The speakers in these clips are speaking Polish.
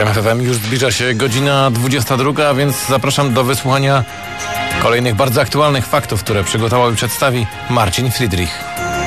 RMF FM już zbliża się godzina 22, więc zapraszam do wysłuchania kolejnych bardzo aktualnych faktów, które przygotował i przedstawi Marcin Friedrich.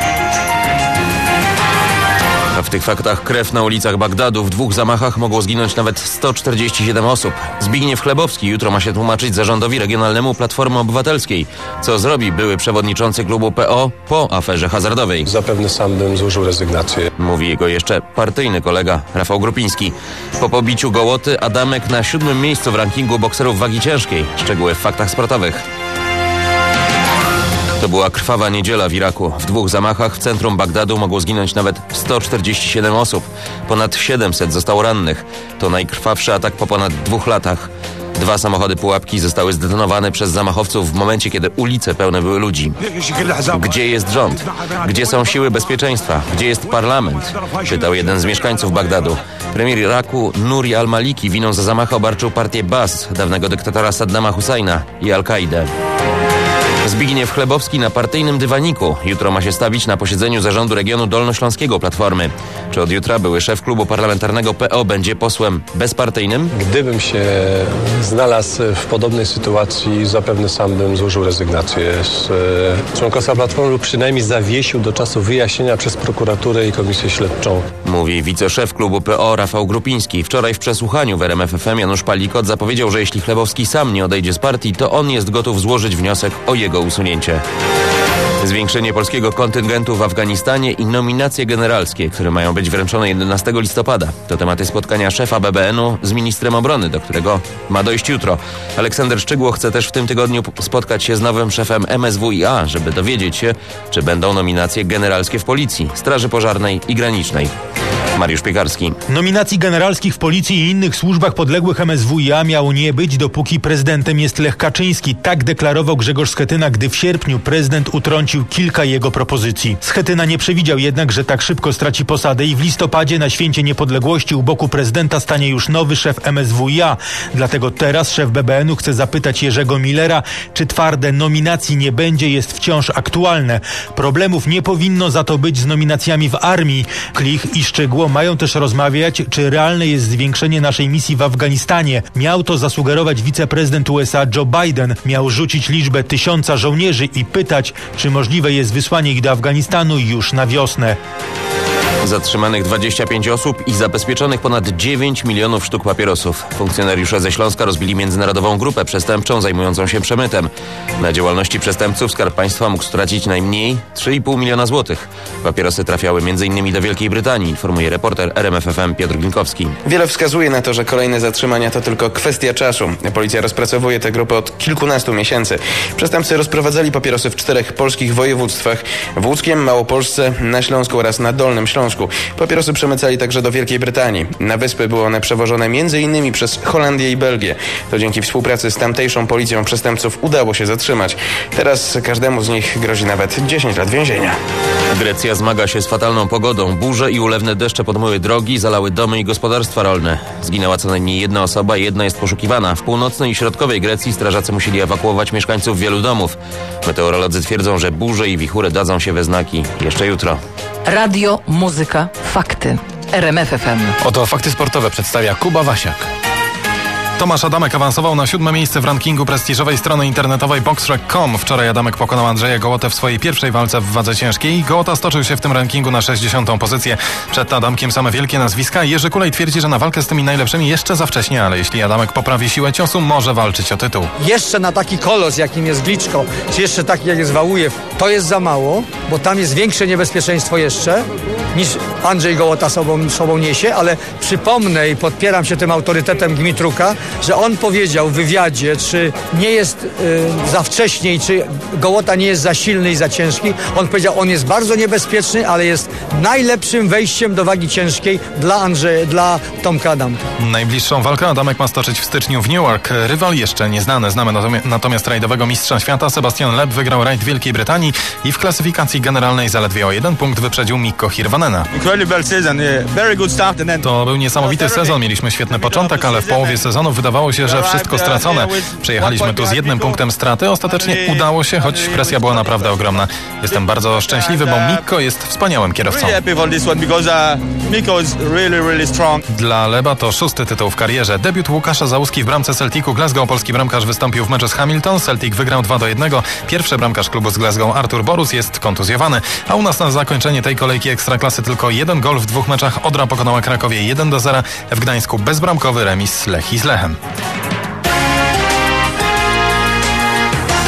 A w tych faktach krew na ulicach Bagdadu. W 2 zamachach mogło zginąć nawet 147 osób. Zbigniew Chlebowski jutro ma się tłumaczyć zarządowi regionalnemu Platformy Obywatelskiej. Co zrobi były przewodniczący klubu PO po aferze hazardowej? Zapewne sam bym złożył rezygnację. Mówi jego jeszcze partyjny kolega Rafał Grupiński. Po pobiciu Gołoty Adamek na 7. miejscu w rankingu bokserów wagi ciężkiej. Szczegóły w faktach sportowych. To była krwawa niedziela w Iraku. W 2 zamachach w centrum Bagdadu mogło zginąć nawet 147 osób. Ponad 700 zostało rannych. To najkrwawszy atak po ponad 2 latach. 2 samochody pułapki zostały zdetonowane przez zamachowców w momencie, kiedy ulice pełne były ludzi. Gdzie jest rząd? Gdzie są siły bezpieczeństwa? Gdzie jest parlament? Pytał jeden z mieszkańców Bagdadu. Premier Iraku Nuri al-Maliki winą za zamachy obarczył partię Baas, dawnego dyktatora Saddama Husajna i Al-Kaidę. Zbigniew Chlebowski na partyjnym dywaniku. Jutro ma się stawić na posiedzeniu zarządu regionu dolnośląskiego Platformy. Czy od jutra były szef klubu parlamentarnego PO będzie posłem bezpartyjnym? Gdybym się znalazł w podobnej sytuacji, zapewne sam bym złożył rezygnację z członkostwa Platformy lub przynajmniej zawiesił do czasu wyjaśnienia przez prokuraturę i komisję śledczą. Mówi wiceszef klubu PO Rafał Grupiński. Wczoraj w przesłuchaniu w RMF FM Janusz Palikot zapowiedział, że jeśli Chlebowski sam nie odejdzie z partii, to on jest gotów złożyć wniosek o jego usunięcie. Zwiększenie polskiego kontyngentu w Afganistanie i nominacje generalskie, które mają być wręczone 11 listopada. To tematy spotkania szefa BBN-u z ministrem obrony, do którego ma dojść jutro. Aleksander Szczygło chce też w tym tygodniu spotkać się z nowym szefem MSWiA, żeby dowiedzieć się, czy będą nominacje generalskie w Policji, Straży Pożarnej i Granicznej. Mariusz Piekarski. Nominacji generalskich w Policji i innych służbach podległych MSWiA miało nie być, dopóki prezydentem jest Lech Kaczyński. Tak deklarował Grzegorz Schetyna, gdy w sierpniu prezydent utrącił kilka jego propozycji. Schetyna nie przewidział jednak, że tak szybko straci posadę i w listopadzie na Święcie Niepodległości u boku prezydenta stanie już nowy szef MSWiA. Dlatego teraz szef BBN-u chce zapytać Jerzego Millera, czy twarde nominacji nie będzie, jest wciąż aktualne. Problemów nie powinno za to być z nominacjami w armii. Klich i Szczygło mają też rozmawiać, czy realne jest zwiększenie naszej misji w Afganistanie. Miał to zasugerować wiceprezydent USA Joe Biden. Miał rzucić liczbę 1000 żołnierzy i pytać, czy możliwe jest wysłanie ich do Afganistanu już na wiosnę. Zatrzymanych 25 osób i zabezpieczonych ponad 9 milionów sztuk papierosów. Funkcjonariusze ze Śląska rozbili międzynarodową grupę przestępczą zajmującą się przemytem. Na działalności przestępców Skarb Państwa mógł stracić najmniej 3,5 miliona złotych. Papierosy trafiały m.in. do Wielkiej Brytanii, informuje reporter RMF FM Piotr Glinkowski. Wiele wskazuje na to, że kolejne zatrzymania to tylko kwestia czasu. Policja rozpracowuje tę grupę od kilkunastu miesięcy. Przestępcy rozprowadzali papierosy w 4 polskich województwach: w łódzkiem, Małopolsce, na Śląsku oraz na Dolnym Śląsku. Papierosy przemycali także do Wielkiej Brytanii. Na wyspy były one przewożone m.in. przez Holandię i Belgię. To dzięki współpracy z tamtejszą policją przestępców udało się zatrzymać. Teraz każdemu z nich grozi nawet 10 lat więzienia. Grecja zmaga się z fatalną pogodą. Burze i ulewne deszcze podmyły drogi, zalały domy i gospodarstwa rolne. Zginęła co najmniej 1 osoba i 1 jest poszukiwana. W północnej i środkowej Grecji strażacy musieli ewakuować mieszkańców wielu domów. Meteorolodzy twierdzą, że burze i wichury dadzą się we znaki jeszcze jutro. Radio, muzyka, fakty. RMF FM. Oto fakty sportowe przedstawia Kuba Wasiak. Tomasz Adamek awansował na 7. miejsce w rankingu prestiżowej strony internetowej Boxrec.com. Wczoraj Adamek pokonał Andrzeja Gołotę w swojej pierwszej walce w wadze ciężkiej. Gołota stoczył się w tym rankingu na 60. pozycję. Przed Adamkiem same wielkie nazwiska. Jerzy Kulej twierdzi, że na walkę z tymi najlepszymi jeszcze za wcześnie, ale jeśli Adamek poprawi siłę ciosu, może walczyć o tytuł. Jeszcze na taki kolos, jakim jest Gliczko, czy jeszcze taki, jak jest Wałujew, to jest za mało, bo tam jest większe niebezpieczeństwo jeszcze, niż Andrzej Gołota sobą niesie, ale przypomnę i podpieram się tym autorytetem Gmitruka, że on powiedział w wywiadzie, czy nie jest za wcześnie i czy Gołota nie jest za silny i za ciężki. On powiedział, on jest bardzo niebezpieczny, ale jest najlepszym wejściem do wagi ciężkiej dla Tomka Adamka. Najbliższą walkę Adamek ma stoczyć w styczniu w Newark. Rywal jeszcze nieznany. Znamy natomiast rajdowego mistrza świata. Sebastian Loeb wygrał rajd Wielkiej Brytanii i w klasyfikacji generalnej zaledwie o 1 punkt wyprzedził Mikko Hirvanena. Incredible season, very good start. To był niesamowity sezon. Mieliśmy świetny początek, ale w połowie sezonu wydawało się, że wszystko stracone. Przyjechaliśmy tu z 1 punktem straty, ostatecznie udało się, choć presja była naprawdę ogromna. Jestem bardzo szczęśliwy, bo Mikko jest wspaniałym kierowcą. Dla Leba to 6. tytuł w karierze. Debiut Łukasza Załuski w bramce Celticu Glasgow. Polski bramkarz wystąpił w meczu z Hamilton. Celtic wygrał 2-1. Pierwszy bramkarz klubu z Glasgow Artur Borus jest kontuzjowany. A u nas na zakończenie tej kolejki Ekstraklasy tylko 1 gol w 2 meczach. Odra pokonała Krakowie 1-0. W Gdańsku bezbramkowy remis Lechii z Lechem.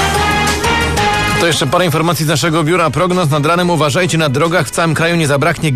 To jeszcze parę informacji z naszego biura prognoz. Nad ranem uważajcie, na drogach w całym kraju nie zabraknie